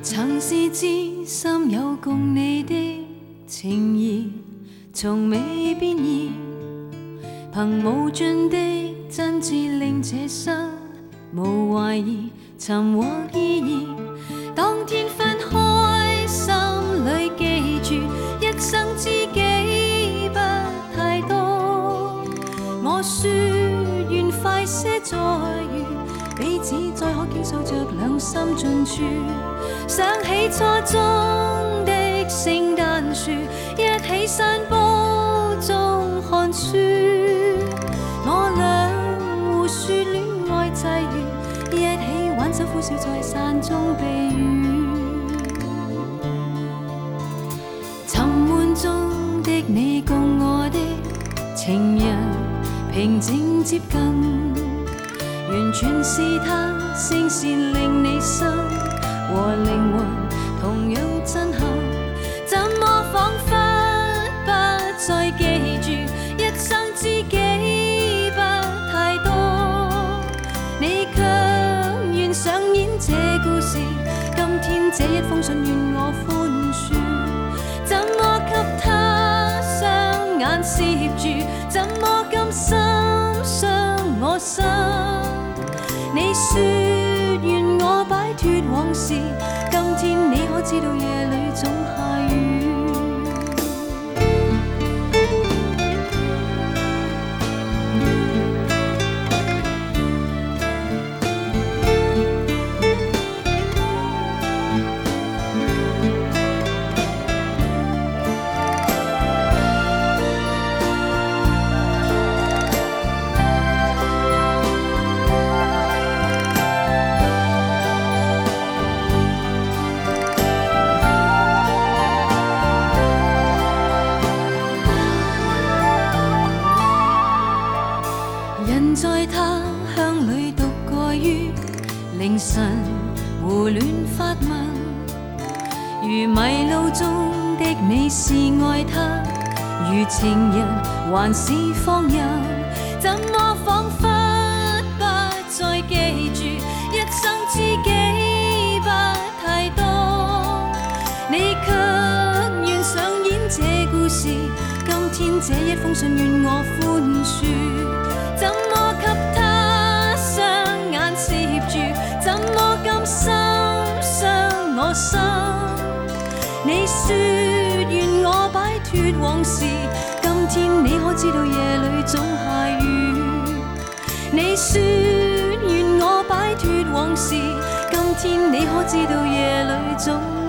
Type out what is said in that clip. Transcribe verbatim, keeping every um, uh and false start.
曾是知心有共你的情谊，從未變異，憑無盡的真摯令這生無懷疑，尋獲意義。當天分開，心裏記住一生知己不太多。我說願快些再遇，彼此再可傾訴着兩心盡處。想起初中的聖誕樹，一起散步中看書，我倆互說戀愛際遇，一起挽手呼笑在傘中避雨。沉悶中的你共我的情人平靜接近，完全是他聲線令你心和靈魂同樣震撼，怎麼彷彿不再記住一生知己不太多。你卻願上演這故事，今天這一封信願我寬恕，怎麼給他雙眼攝住，怎麼甘心傷我心。你說願我擺脫往事，今天你可知道夜裏總下雨。人在他鄉裏獨個於凌晨胡亂發問，如迷路中的你是愛他，如情人還是放任，怎麼彷彿不再記住一生知己不太多。你卻願上演這故事，今天這一封信願我寬恕，怎麼給他雙眼攝住，怎麼甘心傷我心。你說願我擺脫往事，今天你可知道夜裏總下雨。你說願我擺脫往事，今天你可知道夜裏總